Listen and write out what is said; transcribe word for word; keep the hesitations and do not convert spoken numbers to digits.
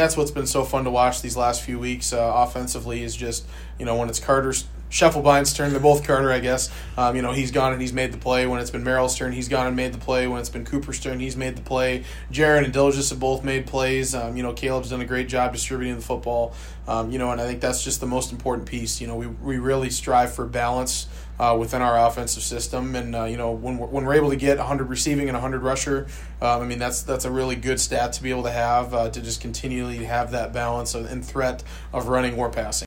that's what's been so fun to watch these last few weeks uh, offensively is just, you know, when it's Carter's Scheffelbein's turn, they're both Carter, I guess. Um, you know, he's gone and he's made the play. When it's been Merrill's turn, he's gone and made the play. When it's been Cooper's turn, he's made the play. Jaron and Dilgis have both made plays. Um, you know, Caleb's done a great job distributing the football. Um, you know, and I think that's just the most important piece. You know, we we really strive for balance uh, within our offensive system, and uh, you know, when we're, when we're able to get one hundred receiving and one hundred rusher, um, I mean that's that's a really good stat to be able to have uh, to just continually have that balance of, and threat of running or passing.